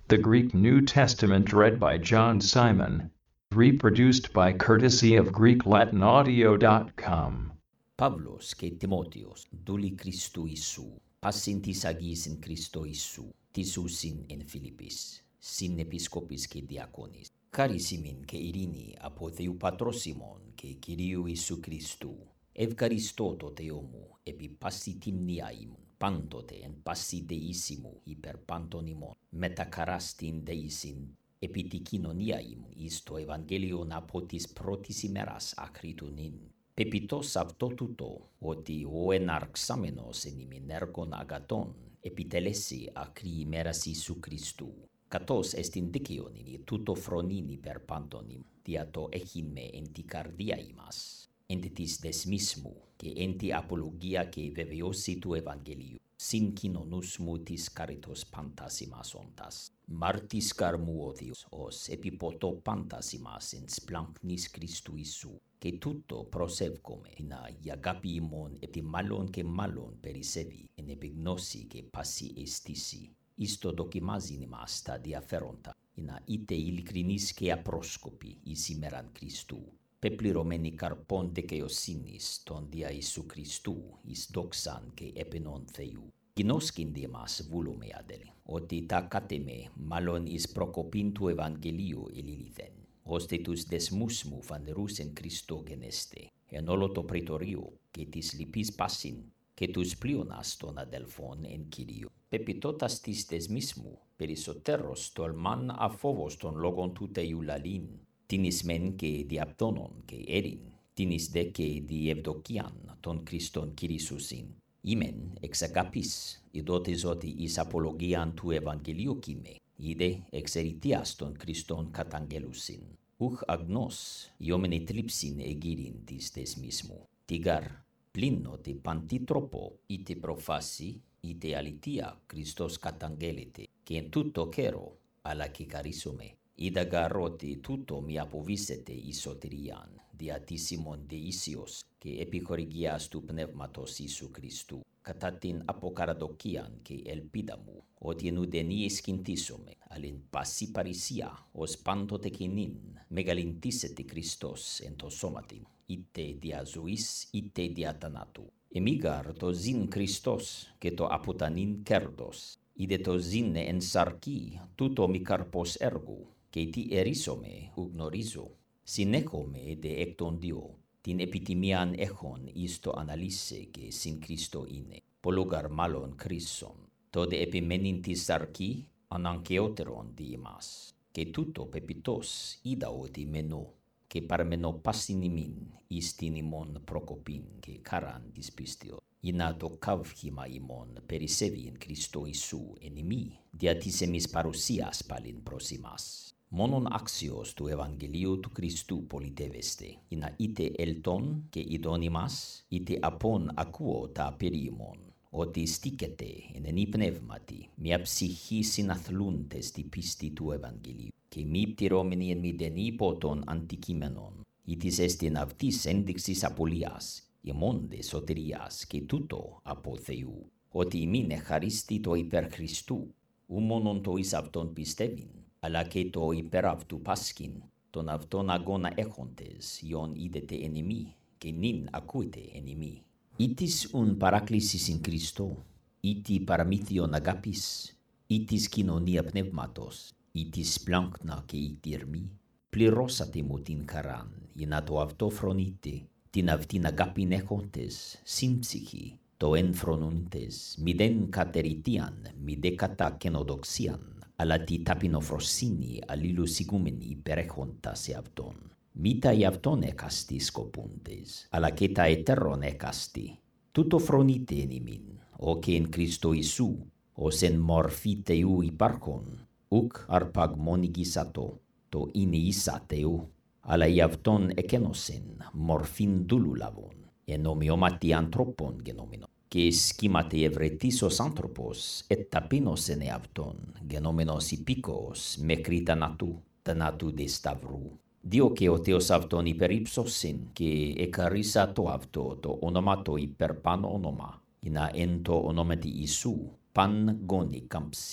The Greek New Testament read by John Simon. Reproduced by courtesy of GreekLatinAudio.com. Pavlos και Τιμότεος, δούλοι Χριστού Ιησού, πάσιν της Αγίας εν Χριστώ Ιησού, της ουσιν εν Φιλιππής, συν επισκόπης και διακόνης. Χάρις ημίν και ειρήνη από Θεού Πατρός ημών και Κυρίου Ιησού Χριστού. Ευχαριστώ το Θεό μου επί πάση τιμνία ημών, πάντοτε εν πάση δεήσι μου υπερ πάντων ημών, μετα χαράς την δεήσιν, επί τη κοινωνία ημών εις το Ευαγγέλιον από της πρώτης ημέρας άκρη του νυν. Πεπιτός αυτό τούτο, ότι ο εναρξάμενος εν ημιν έργων αγαθών επιτελέσει άκρη ημέρας Ιησού Χριστού, καθώς εστιν δίκαιον είναι τούτο φρονήν υπερ πάντων ημών, δια το έχειμαι εν τη καρδία ημάς, εν της δεσμής μου και εν τη απολογία και βεβαιώση του Ευαγγελίου, συν κοινωνούς μου της καριτός πάντας ημάς όντας. Μάρτης καρμού ο Διός, ως επιποτώ πάντας ημάς εν σπλάγχνης Χριστού Ιησού, και τούτο προσεύχομαι, να η αγάπη ημών επί μάλλον και μάλλον περισσεύει εν επιγνώση και πάση αισθήση. Εις το δοκιμάζειν ημάς τα διαφέροντα, να είτε ειλικρινείς και απρόσκοποι εις ημέραν Χριστού, πεπληρωμένοι καρπών δικαιοσύνης των δια Ιησού Χριστού, εις δόξαν και επενών Θεού. Γινώσκεινται μας βούλουμε αδέλη, ότι τα κάτεμε μάλλον εις προκοπήν του Ευαγγελίου ελίληθεν, ώστε τους δεσμούς μου φανερούς εν Χριστώ γενέστε, εν όλο το πρετορείο και της λυπής πάσιν, και τους πλείονας των αδελφών εν Κυρίω. Πεπιτώτας της δεσμής μου, περισσότερος τολμάν αφόβος των λόγων του Θεού λαλήν, την εις μεν και διαπτώνων και έρην, την εις δε και διευδοκίαν των Χριστών Κυρίσουσιν. Ήμεν εξ αγάπης, ειδότης ότι εις απολογίαν του Ευαγγελίου κείμε, είδε εξ ερητείας των Χριστών καταγγελούσιν. Ουχ αγνός, ιόμενη τλίψιν εγύριν της δεσμής μου. Τιγάρ, πλην ότι παντή τρόπο, είτε προφάση, είτε αλήθεια, Χριστός καταγγέλλεται, και εν τούτο καιρό, αλλά και καρίσομαι. Είδα γαρ ότι τούτο μη αποβήσεται εις σωτηρίαν, δια της ημών δεήσεως και επιχορηγίας του Πνεύματος Ιησού Χριστού, κατά την αποκαραδοκίαν και ελπίδα μου, ότι εν ουδενή εσκυντήσομαι, αλλά εν πάση παρησία, ως πάντοτε και νυν, μεγαλυντήσεται Χριστός εν το σώματι, είτε δια ζωής, είτε δια θανάτου. Εμίγαρ το ζήν Χριστός και το αποτανήν κέρδος, είδε το ζήν εν σαρκή, τούτο μη καρπός έργου, και τι ερίσομαι ου γνωρίζω. Συνέχομαι δε εκ των δύο, την επιτιμίαν έχων εις το αναλύσε και συν Χριστό είναι, πολλογαρ μάλλον κρίσον. Τότε επιμένειν τη σαρκή αναγκαιότερον δι' ημάς. Και τούτο πεπιτός είδα ότι μενώ, και παρμενώ πάσιν ημίν εις την ημών προκοπήν και καράν της πίστεως. Ινα το καύχημα ημών περισσεύει εν Χριστώ Ιησού εν ημί, δια της εμείς παρουσίας πάλιν προς ημάς. Μόνον άξιος του Ευαγγελίου του Χριστού πολιτεύεστε, ινα είτε ελτών και ειδών ημάς, είτε απόν ακούω τα περί ημών, ότι στήκεται εν ενή πνεύματι, μια ψυχή συναθλούντες τη πίστη του Ευαγγελίου, και μη πτυρώμενοι εν μηδενή ποτών αντικείμενων, ήτις εστιν αυτής ένδειξης απολίας, ημών δε σωτηρίας και τούτο από Θεού, ότι ημίν εχαρίστη το υπέρ Χριστού, ου μόνον το εις αυτόν πιστεύειν, αλλά και το υπέρ αυτού πάσχην, τον αυτόν αγώνα έχοντες, ιον είδετε εν ημί, και νυν ακούτε εν ημί. Ήτις ουν παράκλησης εν Χριστώ, ήτι παραμύθιον αγάπης, ήτις κοινωνία πνεύματος, ήτις πλάγκνα και ητήρμη, πληρώσατε μου την χαράν, για να το αυτό φρονείτε, την αυτήν αγάπην έχοντες, σύμψυχη, το εν φρονούντες, μηδέν κατεριτίαν, μηδέ κατά καινοδοξίαν, αλλά τη ταπεινοφροσύνη αλληλοσυγούμενη υπερέχοντα σε αυτόν. Μη τα ει αυτόν έκαστη σκοπούντες, αλλά και τα ετέρων έκαστη. Τούτο φρονείτε εν ημίν, ο και εν Χριστώ Ιησού, ως εν μορφή Θεού υπάρχον, ουκ αρπαγμονικήσατο, το είναι ίσα Θεού, αλλά ει αυτόν εκένωσεν μορφήν δούλου λαβών, εν ομοιώματι ανθρώπων γενόμενο. Και σχήματι ευρετής ως άνθρωπος, εταπείνωσεν εαυτόν, γενόμενος υπήκοος, μέχρι θανάτου δε σταυρού. Διό και ο Θεός αυτόν υπερύψωσεν, και εκαρίσα το αυτό το όνομα το υπερπάνω όνομα, να εν το ονόματι Ιησού, παν γόνι κάμψει,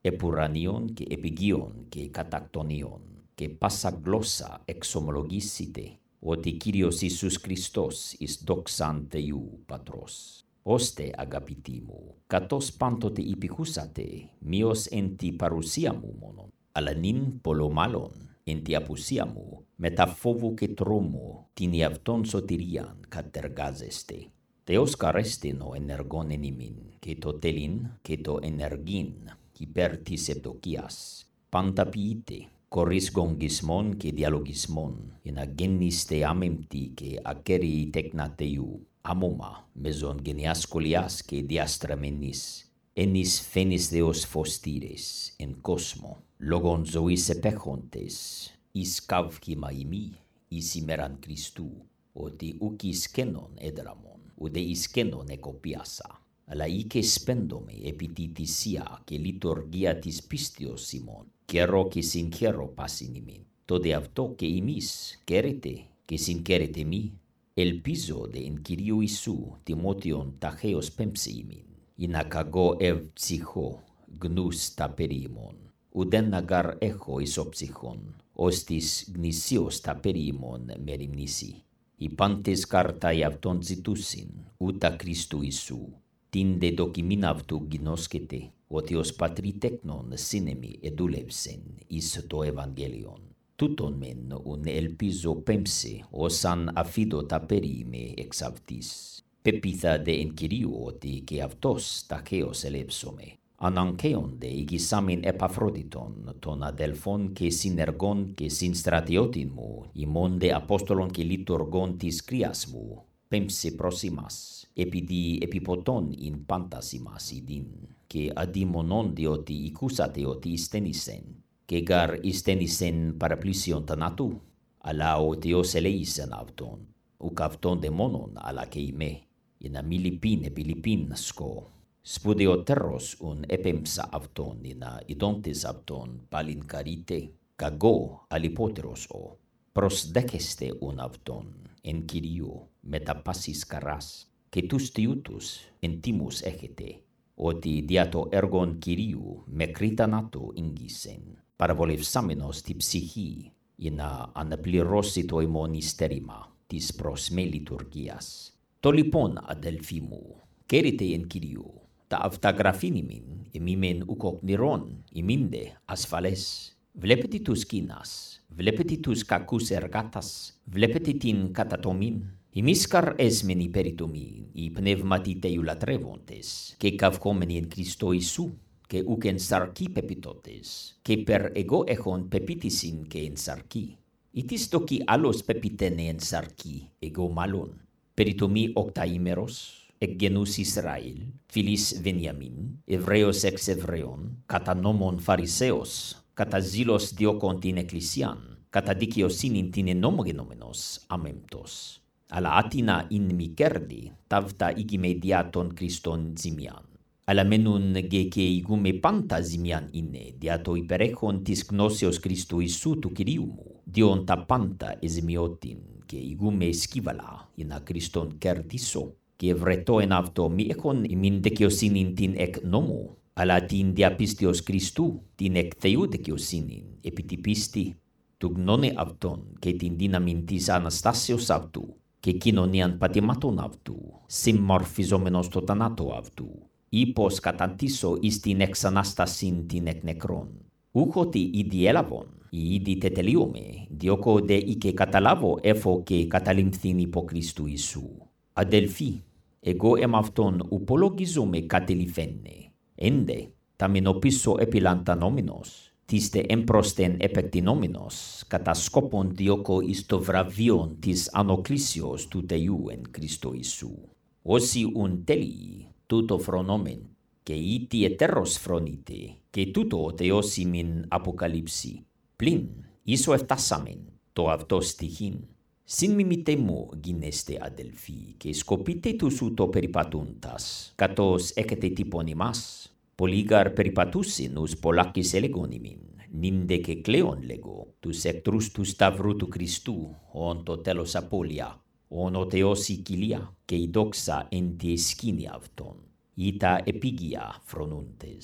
Epuranion και επιγείον και κατακτονίον και πάσα γλώσσα εξομολογήσετε ότι Κύριος Ιησούς Χριστός εις δόξαν Θεού Πατρός. Ώστε, αγαπητοί μου, κατός πάντοτε υπηκούσατε, μήως εν τη παρουσία μου μόνον, αλλά νυν πολλο μάλλον εν τη απουσία μου, μετά φόβου και τρόμου, την εαυτόν σωτηρίαν κατεργάζεστε. Θεός καρέστην ο ενεργόν εν ημίν, και το τέλειν και το ενεργήν, υπέρ της ευδοκίας. Πάντα ποιείτε, χωρίς γογγισμόν και διαλογισμόν, ενα γέννηστε άμεμπτοι και ακέριοι τέκνα Θεού, αμώμα, μεζον γενιάς σχολιάς και διαστραμμένης, ενείς φαίνεις Θεός φωστήρες, εν κόσμο, λόγων ζωής επέχοντες, εις καύχημα ημί, εις ημέραν Χριστού, ότι ουκ εις κένον έδραμον, ουδε εις κένον εκοπιάσα, αλλά οίκε σπέντομαι επί τη θυσία και λειτουργία της πίστεως ημών, καιρό και συγχαίρω πάσιν ημίν. Τότε αυτό και εμείς καίρετε και συγχαίρετε μη, ελπίζω δε εν Κυρίου Ιησού Τιμότιον ταχαίως πέμψε ημίν, ειναι καγώ ψυχώ γνούς τα περί ημών, ουδέν αγάρ έχω εις ο ψυχόν, ώστις γνησίως τα περί ημών μεριμνήσει. Οι πάντες καρτάι αυτόν ζητούσιν, ούτα Χριστού Ιησού, την δε δοκιμήν αυτού γινώσκεται, ότι ως πατρί τέκνον σύνεμι εδούλευσεν εις το Ευαγγέλιον. Τούτον μεν ουν ελπίζω πέμψε, όσαν αφίδω τα περί είμαι εξ αυτής. Πεπίθα δε εν Κυρίου ότι και αυτός ταχαίως ελέψομαι. Αναγκαίον δε ηγησάμιν Επαφρόδιτον, των αδελφών και συνεργών και συνστρατιώτην μου, ημών δε Απόστολων και λειτουργών της κρίας μου, πέμψε προς ημάς, επειδή επιποτών ειν πάντας ημάς ειδήν, και αδειμονών διότι οικούσατε ότι εισθένησεν, και γαρ εισθένησεν παραπλήσιον θανάτου, αλλά ο Θεός ελέησεν αυτόν, ουκ αυτόν δε μόνον, αλλά και ημέ, ενα μη λυπήν επί λυπήν σκό. Σπουδαιότερος ουν επέμψα αυτόν, ενα ειδόντες αυτόν πάλιν καρείτε, καγώ αλιπότερος ο. Προσδέχεστε ουν αυτόν, εν Κυρίου, μετα πάσης καράς, και τους τιούτους εν τίμους έχετε, ότι δια το έργον Κυρίου μέχρι θανάτου ήγγισεν, παραβολευσάμενος τη ψυχή, για να αναπληρώσει το ημών ειστέρημα της προς με λειτουργίας. Το λοιπόν, αδελφοί μου, καίρετε εν Κυρίου, τα αυτά γραφήν ημίν, εμίμεν ουκοκνηρών, ημίν δε ασφαλές. Βλέπετε τους κίνας, βλέπετε τους κακούς εργάτας, βλέπετε την κατατομήν. Ημείς καρ έσμεν υπεριτομήν, οι πνεύματι Θεού λατρεύοντες, και καυχόμενοι εν Χριστώ Ιησού, και ουκ εν σαρκή πεπιτώτες, και περ εγώ έχον πεπίτησιν και εν σαρκή. Ήτις τοκι άλλος πεπιτένε εν σαρκή, εγώ μάλλον. Περιτομή οκταήμερος, εκ γενούς Ισραήλ, φίλης Βενιαμίν, Εβραίος εξ Εβραίων, κατά νόμον Φαρισαίος, κατά ζήλος διώκον την Εκκλησιάν, κατά δικαιοσύνην την ενόμογενόμενος αμέμπτος. Αλλά άτινα ειν μη κέρδη, ταύτα ήγημε διά των Χριστών ζημιάν. Αλλά μένουν γε και ηγούμε πάντα ζημιάν είναι, διά το υπερέχον της γνώσεως Χριστού Ιησού του Κυρίου μου, διόν τα πάντα εζημιώτην, και ηγούμε σκύβαλα, ενα Χριστόν κερδίσω, και ευρετώ εν αυτό μη έχον ημίν δικαιοσύνην την εκ νόμου, αλλά την διαπίστεως Χριστού, την εκ Θεού δικαιοσύνην, επί τη πίστη, του γνώνε αυτόν και την δύναμην της Αναστάσεως αυτού, και κοινωνίαν πατημάτων αυτού, συμμορφιζόμενος το θανάτο αυτού, ύπος καταντήσω εις την εξανάστασιν την εκ νεκρών. Ούχ ότι ήδη έλαβον, ή ήδη τετελείωμε, διόκο δε ή και καταλάβω έφω και καταλημφθήν υπό Χριστού Ιησού. Αδελφοί, εγώ εμαυτόν ουπολογίζομαι κατεληφένε, ένδε, τα μενοπίσω επιλαντανόμενος, τίστε εμπρόστεν επεκτηνόμενος, κατά σκόπον διώκω εις το βραβείον της ανοκλήσεως του Θεού εν Χριστώ Ιησού. Όσοι ουν τέλειοι, τούτο φρονόμεν, και ήτι ετέρος φρονείτε, και τούτο ο Θεός ημίν αποκαλύψει. Πλην, ίσο εφτάσαμεν, το αυτό στοιχήν. Συν μιμήτε μου γίνεστε αδελφοί, και σκοπείτε τους ούτω περιπατούντας, κατός έχετε τύπον ημάς. Πολύγαρ περιπατούσιν ους πολλάκις έλεγον ημίν, νίνδε και κλαίον λέγω, τους εχθρούς του Σταυρού του Χριστού, ον το τέλος απώλεια, ον ο Θεός η κοιλία, και η δόξα εν τη σκήνη αυτών. Ή τα επίγεια φρονούντες.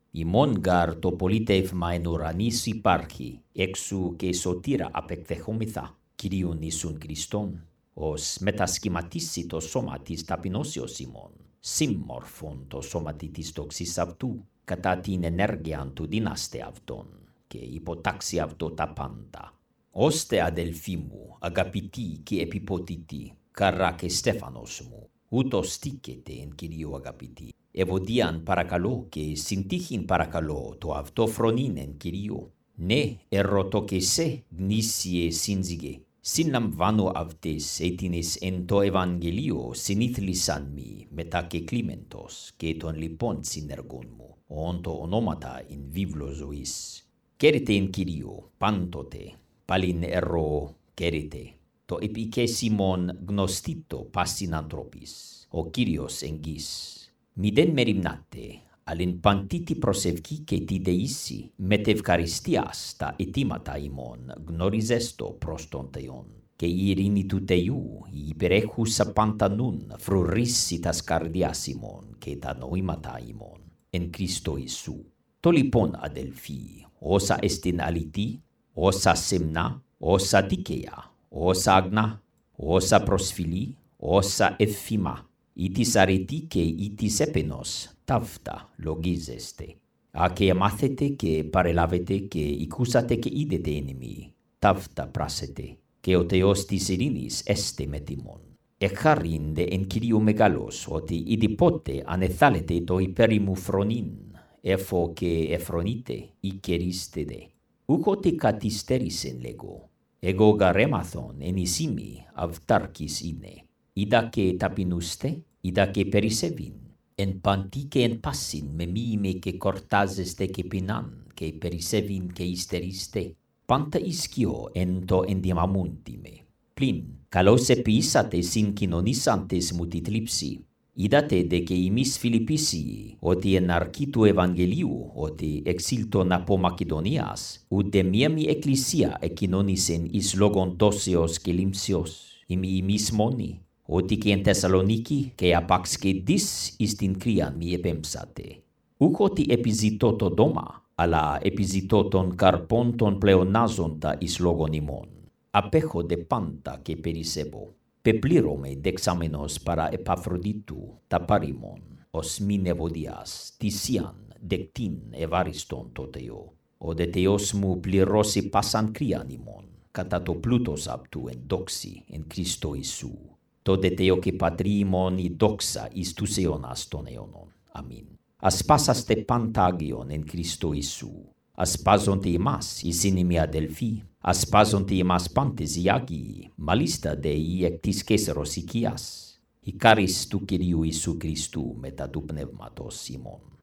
Ημών γαρ το πολίτευμα εν ουρανής υπάρχει, εξού και σωτήρα απεκδεχόμεθα, Κυρίον Ιησούν Χριστόν, ως μετασχηματίσει το σώμα της ταπεινώσεως ημών, σύμμορφον το σώματι της δόξης αυτού, κατά την ενέργειαν του δύναστε αυτόν, και υποτάξει αυτό τα πάντα. Ώστε αδελφοί μου, αγαπητοί και επιποτητοί, Καρά και Στέφανος μου, ούτως στήκετε εν Κυρίω αγαπητοί. Ευωδίαν παρακαλώ και συντύχην παρακαλώ το αυτό φρονήν εν Κυρίω. Ναι, ερωτώ και σε γνήσιε σύνζυγε. Συναμβάνω αυτές έτινες εν το Ευαγγελίο συνήθλισαν μη μετά και κλίμεντος και των λοιπόν συνεργών μου, όν το ονόματα εν βίβλο ζωής. Κέρετε εν Κυρίω, πάντοτε, παλιν ερώ κέρετε. Το επικέσιμον γνωστήτο πάσιν ανθρώπης, ο Κύριος εγγύς. Μηδέν μεριμνάτε, αλλην παντίτη προσευχή και τη δεήση, μετευκαριστίας τα αιτήματα ημών γνωριζέστο προς τον Θεόν. Και η ειρήνη του Θεού, η υπερέχουσα παντανούν, φρουρήσει τας καρδιάς ημών και τα νοήματα ημών, εν Χριστώ Ιησού. Το λοιπόν αδελφοί, όσα εστιν αληθή, όσα σεμνά, όσα δίκαια, όσα αγνά, όσα προσφυλή, όσα ευθυμά, ή της αρετή και ή της έπαινος, ταύτα λογίζεστε. Α και μάθετε και παρελάβετε και οικούσατε και είδετε εν ημί, ταύτα πράσετε, και ο Θεός της ειρήνης έστε με τιμών. Εχάριντε εν Κυρίω μεγαλός, ότι ειδηπότε ανεθάλετε το υπέρημου φρονήν, εφο και εφρονείτε ή κερίστε δε. Ούχοτε καθυστέρησεν λέγω. Εγώ γαρέμαθον εν εισήμι αυτάρκης είναι. Είδα και ταπεινούστε, είδα και περισσεύειν. Εν παντή και εν πάσιν με μήμε και κορτάζεστε και πεινάν και περισσεύειν και υστερίστε. Πάντα ισκιό εν το ενδυμαμούντι με. Πλην, καλώς επιήσατε συγκοινωνήσαντες μου τη θλίψη. Είδατε δε και εμείς Φιλιππίσιοι, ότι εν αρκή του Ευαγγελίου, ότι εξήλτον από Μακεδονίας, ούτε μία μη εκκλησία εκοινώνησεν εις λόγον τόσεως και λήμψεως, εμείς μόνοι, ότι και εν Θεσσαλονίκη και απαξ και δις εις την κρύαν μη επέμψατε. Ούχ ότι επιζητώ το δώμα, αλλά επιζητώ των καρπών των πλεονάζοντα εις λόγον ημών. Απέχω δε πάντα και περισσεύω. Πεπλήρωμαι δεξάμενος παρά Επαφροδίτου τα παρήμων, ως μην ευωδιάς, θυσίαν δεκτήν ευάριστον το Θεό. Ο δε Θεός μου πληρώσει πάσαν κρύαν ημών, κατά το πλούτος αυτού εν δόξη εν Χριστώ Ιησού. Το δε Θεό και Πατρί ημών η δόξα εις τους αιώνας των αιώνων. Αμήν. Ασπάσαστε πάντα Άγιον εν Χριστώ Ιησού. Ασπάζονται εμάς οι σύνημοι αδελφοί, ασπάζονται εμάς πάντες οι Άγιοι, μάλιστα δε οι εκ της Καίσαρος οικίας. Η χάρις του Κυρίου Ιησού Χριστού μετά του Πνεύματος ημών.